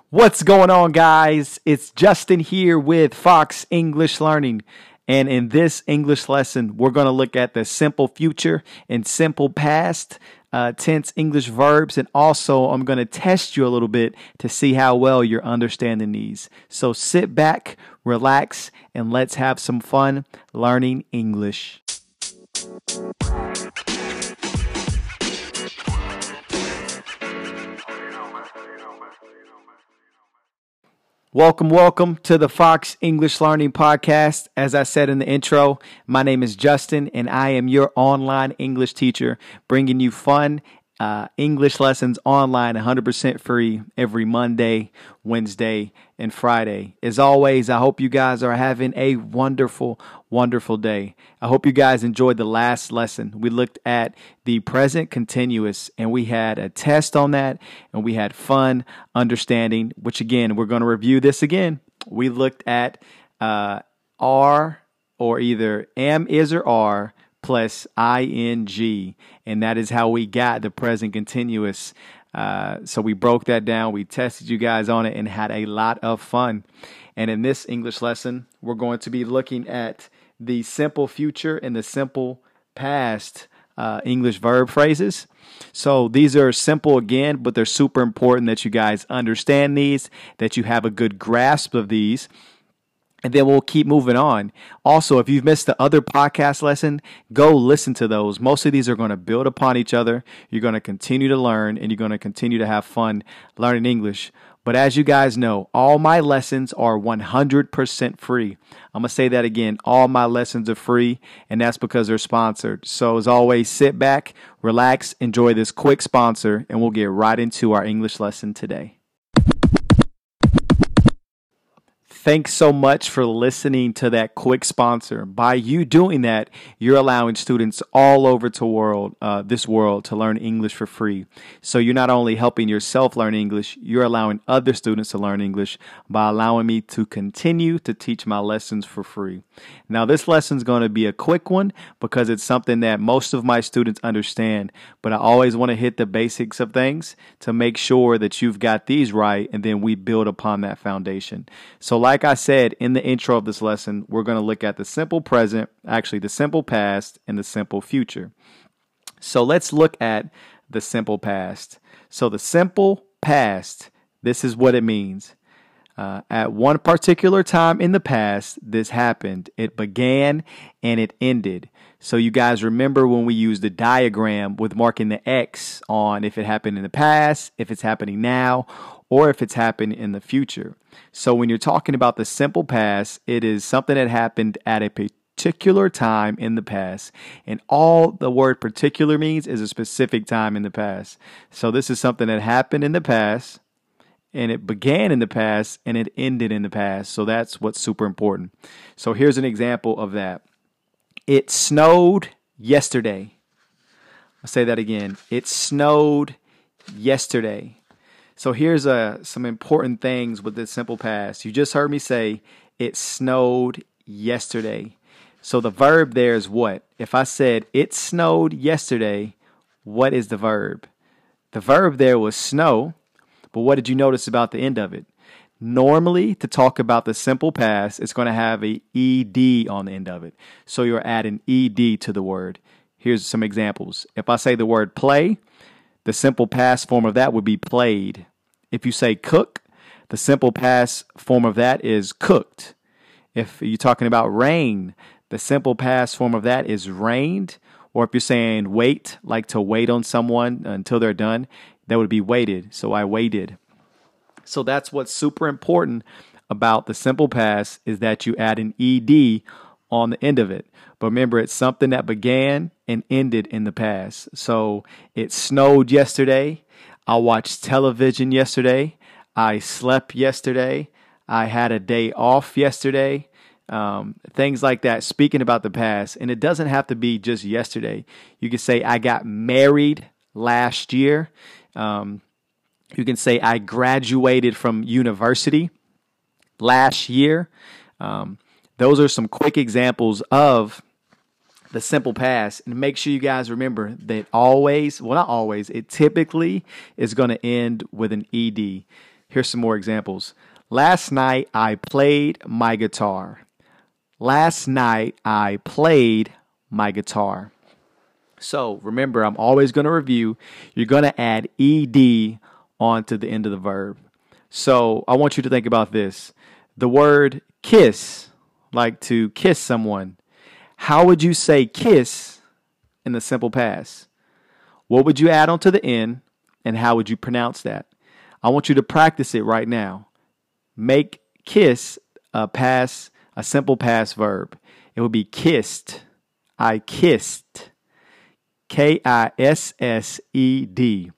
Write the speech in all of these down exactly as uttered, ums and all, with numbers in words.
What's going on, guys? It's Justin here with Fox English Learning. And in this English lesson, we're going to look at the simple future and simple past uh, tense English verbs. And also, I'm going to test you a little bit to see how well you're understanding these. So sit back, relax, and let's have some fun learning English. Welcome, welcome to the Fox English Learning Podcast. As I said in the intro, my name is Justin, and I am your online English teacher, bringing you fun uh, English lessons online, one hundred percent free every Monday, Wednesday, and Friday. As always, I hope you guys are having a wonderful, wonderful day. I hope you guys enjoyed the last lesson. We looked at the present continuous, and we had a test on that, and we had fun understanding, which again, we're going to review this again. We looked at uh, are, or either am, is, or are, plus ing, and that is how we got the present continuous. Uh, so we broke that down, we tested you guys on it, and had a lot of fun. And in this English lesson, we're going to be looking at the simple future and the simple past uh, English verb phrases. So these are simple again, but they're super important that you guys understand these, that you have a good grasp of these. And then we'll keep moving on. Also, if you've missed the other podcast lesson, go listen to those. Most of these are going to build upon each other. You're going to continue to learn, and you're going to continue to have fun learning English. But as you guys know, all my lessons are one hundred percent free. I'm going to say that again. All my lessons are free, and that's because they're sponsored. So as always, sit back, relax, enjoy this quick sponsor, and we'll get right into our English lesson today. Thanks so much for listening to that quick sponsor. By you doing that, you're allowing students all over to world, uh, this world to learn English for free. So you're not only helping yourself learn English, you're allowing other students to learn English by allowing me to continue to teach my lessons for free. Now, this lesson is going to be a quick one because it's something that most of my students understand, but I always want to hit the basics of things to make sure that you've got these right, and then we build upon that foundation. So like I said in the intro of this lesson, we're going to look at the simple present, actually the simple past, and the simple future. So let's look at the simple past. So the simple past, this is what it means. Uh, at one particular time in the past, this happened. It began and it ended. So you guys remember when we used the diagram with marking the X on if it happened in the past, if it's happening now, or if it's happened in the future. So when you're talking about the simple past, it is something that happened at a particular time in the past. And all the word particular means is a specific time in the past. So this is something that happened in the past, and it began in the past, and it ended in the past. So that's what's super important. So here's an example of that. It snowed yesterday. I'll say that again. It snowed yesterday. So here's uh, some important things with this simple past. You just heard me say it snowed yesterday. So the verb there is what? If I said it snowed yesterday, what is the verb? The verb there was snow, but what did you notice about the end of it? Normally, to talk about the simple past, it's going to have a ed on the end of it. So you're adding ed to the word. Here's some examples. If I say the word play, the simple past form of that would be played. If you say cook, the simple past form of that is cooked. If you're talking about rain, the simple past form of that is rained. Or if you're saying wait, like to wait on someone until they're done, that would be waited. So I waited. So that's what's super important about the simple past, is that you add an ed on the end of it. But remember, it's something that began and ended in the past. So it snowed yesterday. I watched television yesterday. I slept yesterday. I had a day off yesterday. Um, things like that, speaking about the past. And it doesn't have to be just yesterday. You can say, I got married last year. Um, you can say, I graduated from university last year. Um, those are some quick examples of the simple past. And make sure you guys remember that always, well, not always, it typically is going to end with an ed. Here's some more examples. Last night I played my guitar. Last night I played my guitar. So remember, I'm always going to review. You're going to add ed onto the end of the verb. So I want you to think about this. The word kiss, like to kiss someone. How would you say kiss in the simple past? What would you add onto the end, and how would you pronounce that? I want you to practice it right now. Make kiss a past, a simple past verb. It would be kissed. I kissed. K I S S E D.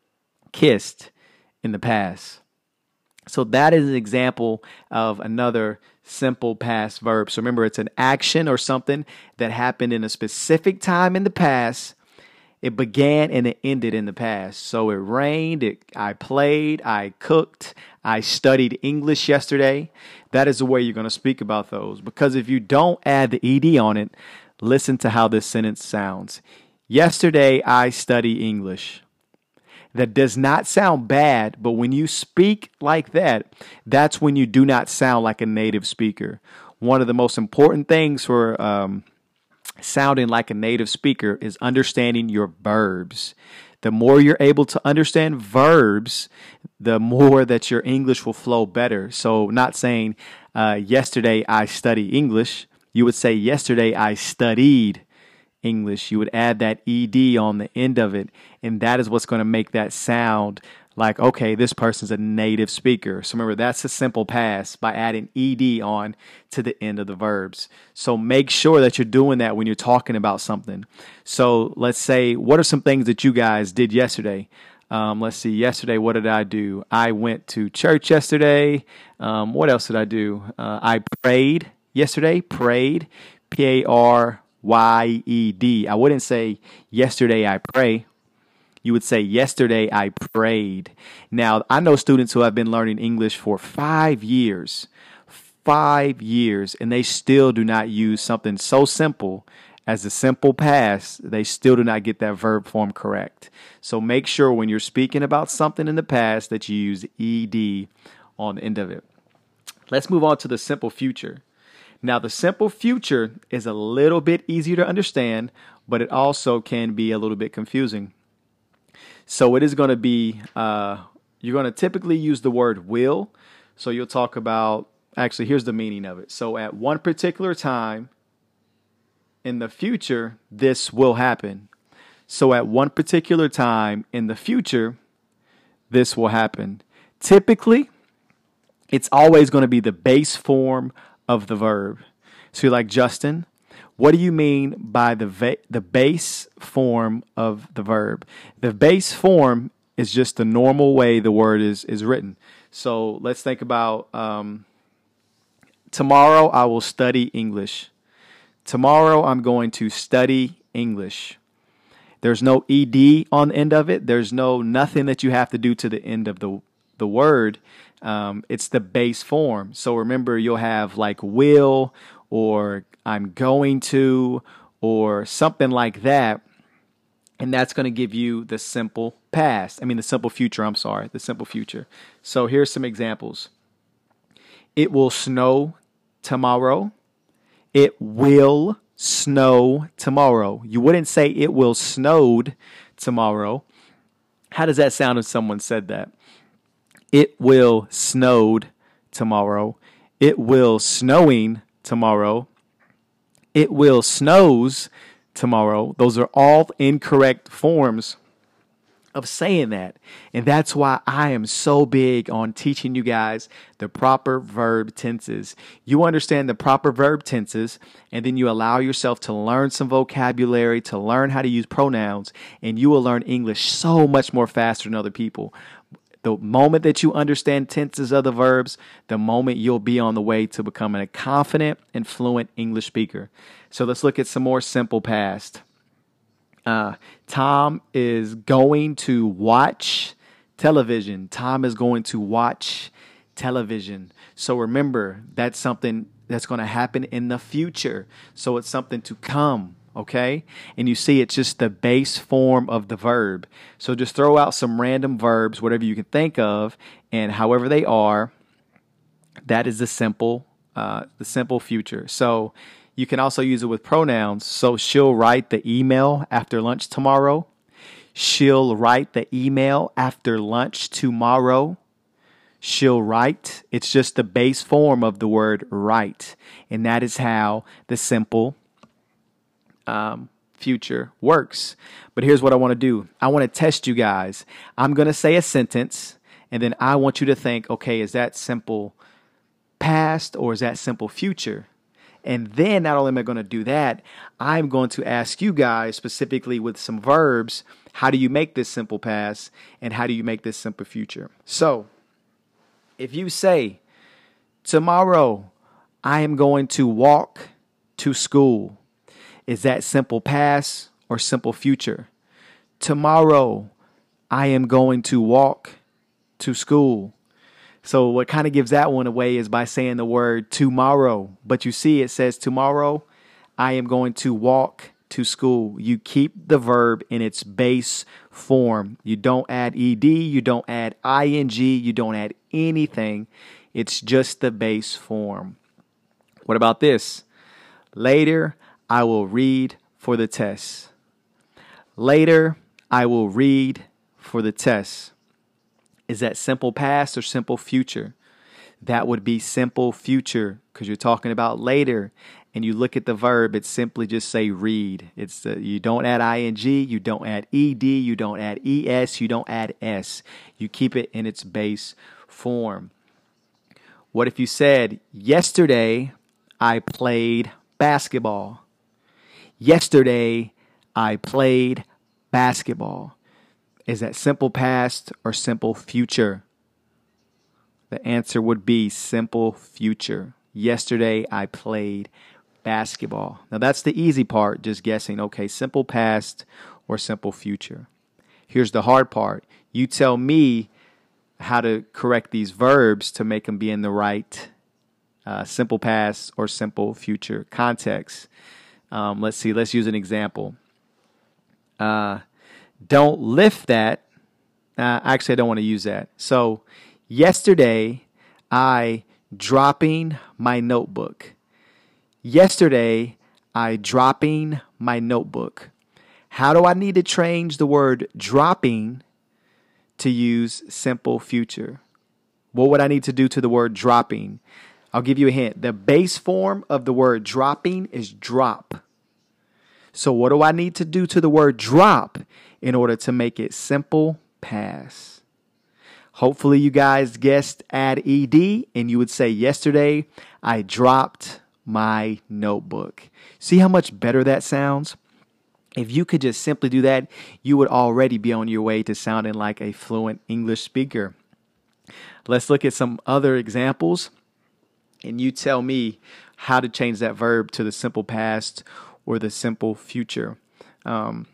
Kissed in the past. So that is an example of another simple past verb. So remember, it's an action or something that happened in a specific time in the past. It began and it ended in the past. So it rained, it, I played, I cooked, I studied English yesterday. That is the way you're going to speak about those. Because if you don't add the ed on it, listen to how this sentence sounds. Yesterday, I studied English. That does not sound bad, but when you speak like that, that's when you do not sound like a native speaker. One of the most important things for um, sounding like a native speaker is understanding your verbs. The more you're able to understand verbs, the more that your English will flow better. So not saying, uh, yesterday I studied English. You would say, yesterday I studied English. You would add that ed on the end of it, and that is what's going to make that sound like, okay, this person's a native speaker. So remember, that's a simple past by adding ed on to the end of the verbs. So make sure that you're doing that when you're talking about something. So let's say, what are some things that you guys did yesterday? Um, let's see, yesterday, what did I do? I went to church yesterday. Um, what else did I do? Uh, I prayed yesterday, prayed, P A R Y E D. I wouldn't say yesterday I pray. You would say yesterday I prayed. Now, I know students who have been learning English for five years, five years, and they still do not use something so simple as the simple past. They still do not get that verb form correct. So make sure when you're speaking about something in the past that you use ed on the end of it. Let's move on to the simple future. Now, the simple future is a little bit easier to understand, but it also can be a little bit confusing. So it is going to be, uh, you're going to typically use the word will. So you'll talk about, actually, here's the meaning of it. So at one particular time in the future, this will happen. So at one particular time in the future, this will happen. Typically, it's always going to be the base form of the verb. So you're like, Justin, what do you mean by the va- the base form of the verb? The base form is just the normal way the word is, is written. So let's think about um, tomorrow I will study English. Tomorrow I'm going to study English. There's no ed on the end of it. There's no nothing that you have to do to the end of the the word. Um, it's the base form. So remember, you'll have like will or I'm going to or something like that. And that's going to give you the simple past. I mean, the simple future. I'm sorry, the simple future. So here's some examples. It will snow tomorrow. It will snow tomorrow. You wouldn't say it will snowed tomorrow. How does that sound if someone said that? It will snowed tomorrow. It will snowing tomorrow. It will snows tomorrow. Those are all incorrect forms of saying that. And that's why I am so big on teaching you guys the proper verb tenses. You understand the proper verb tenses, and then you allow yourself to learn some vocabulary, to learn how to use pronouns, and you will learn English so much more faster than other people. The moment that you understand tenses of the verbs, the moment you'll be on the way to becoming a confident and fluent English speaker. So let's look at some more simple past. Uh, Tom is going to watch television. Tom is going to watch television. So remember, that's something that's going to happen in the future. So it's something to come. Okay. And you see it's just the base form of the verb. So just throw out some random verbs, whatever you can think of, and however they are, that is the simple, uh, the simple future. So you can also use it with pronouns. So she'll write the email after lunch tomorrow. She'll write the email after lunch tomorrow. She'll write. It's just the base form of the word write. And that is how the simple um, future works. But here's what I want to do. I want to test you guys. I'm going to say a sentence, and then I want you to think, okay, is that simple past or is that simple future? And then not only am I going to do that, I'm going to ask you guys specifically with some verbs, how do you make this simple past and how do you make this simple future? So if you say, tomorrow I am going to walk to school, is that simple past or simple future? Tomorrow I am going to walk to school. So what kind of gives that one away is by saying the word tomorrow. But you see, it says tomorrow I am going to walk to school. You keep the verb in its base form. You don't add ed, you don't add ing, you don't add anything. It's just the base form. What about this? Later, I will read for the test. Later, I will read for the test. Is that simple past or simple future? That would be simple future because you're talking about later. And you look at the verb, it's simply just say read. It's the, you don't add ing, you don't add ed, you don't add es, you don't add s. You keep it in its base form. What if you said, yesterday I played basketball? Yesterday I played basketball. Is that simple past or simple future? The answer would be simple future. Yesterday I played basketball. Now that's the easy part, just guessing, okay, simple past or simple future. Here's the hard part. You tell me how to correct these verbs to make them be in the right uh, simple past or simple future context. Um, let's see, let's use an example. Uh, don't lift that. Uh, actually, I don't want to use that. So yesterday, I dropping my notebook. Yesterday, I dropping my notebook. How do I need to change the word dropping to use simple future? What would I need to do to the word dropping? I'll give you a hint. The base form of the word dropping is drop. So what do I need to do to the word drop in order to make it simple past? Hopefully you guys guessed add ed and you would say yesterday I dropped my notebook. See how much better that sounds? If you could just simply do that, you would already be on your way to sounding like a fluent English speaker. Let's look at some other examples and you tell me how to change that verb to the simple past or the simple future. Um,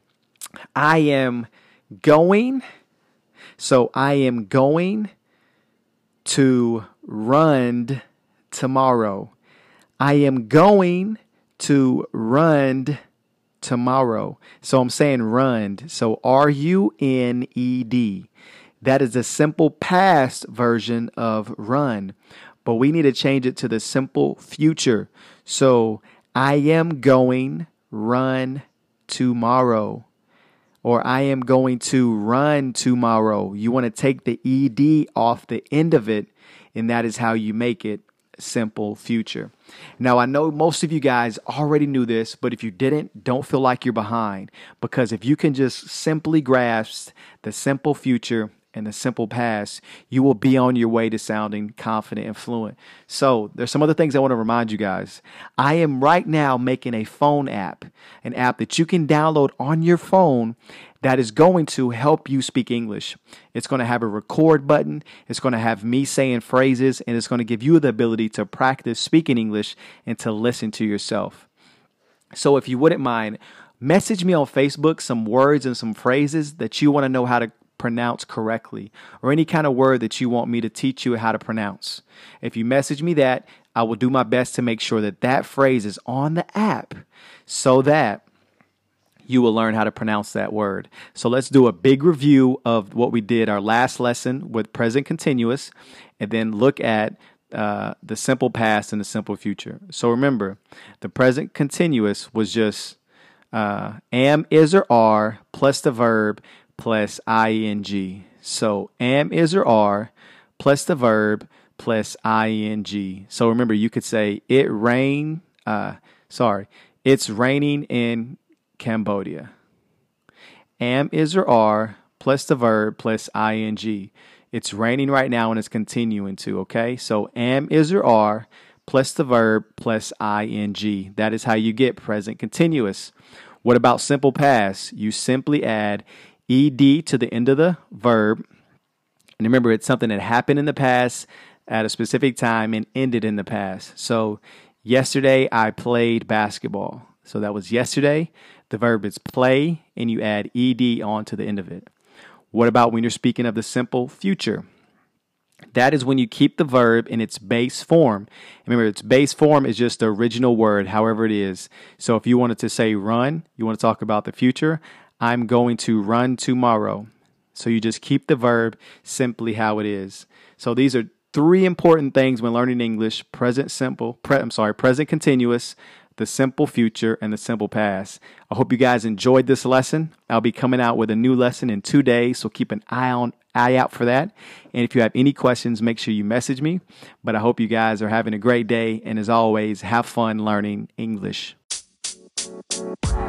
I am going, so I am going to run tomorrow. I am going to run tomorrow. So I'm saying run. So R U N E D. That is the simple past version of run. But we need to change it to the simple future. So I am going run tomorrow. Or I am going to run tomorrow. You want to take the ed off the end of it, and that is how you make it simple future. Now, I know most of you guys already knew this, but if you didn't, don't feel like you're behind. Because if you can just simply grasp the simple future and the simple past, you will be on your way to sounding confident and fluent. So there's some other things I want to remind you guys. I am right now making a phone app, an app that you can download on your phone that is going to help you speak English. It's going to have a record button. It's going to have me saying phrases, and it's going to give you the ability to practice speaking English and to listen to yourself. So if you wouldn't mind, message me on Facebook some words and some phrases that you want to know how to pronounce correctly, or any kind of word that you want me to teach you how to pronounce. If you message me that, I will do my best to make sure that that phrase is on the app so that you will learn how to pronounce that word. So let's do a big review of what we did our last lesson with present continuous, and then look at uh, the simple past and the simple future. So remember, the present continuous was just uh, am, is, or are plus the verb plus ing. So am, is, or are plus the verb plus ing. So remember, you could say it rain. Uh, sorry, it's raining in Cambodia. Am, is, or are plus the verb plus ing. It's raining right now and it's continuing to, okay? So am, is, or are plus the verb plus ing. That is how you get present continuous. What about simple past? You simply add ed to the end of the verb. And remember, it's something that happened in the past at a specific time and ended in the past. So yesterday I played basketball. So that was yesterday. The verb is play, and you add ed on to the end of it. What about when you're speaking of the simple future? That is when you keep the verb in its base form. Remember, its base form is just the original word, however it is. So if you wanted to say run, you want to talk about the future, I'm going to run tomorrow. So you just keep the verb simply how it is. So these are three important things when learning English: present simple, pre, I'm sorry, present continuous, the simple future, and the simple past. I hope you guys enjoyed this lesson. I'll be coming out with a new lesson in two days, so keep an eye on eye out for that. And if you have any questions, make sure you message me. But I hope you guys are having a great day, and as always, have fun learning English.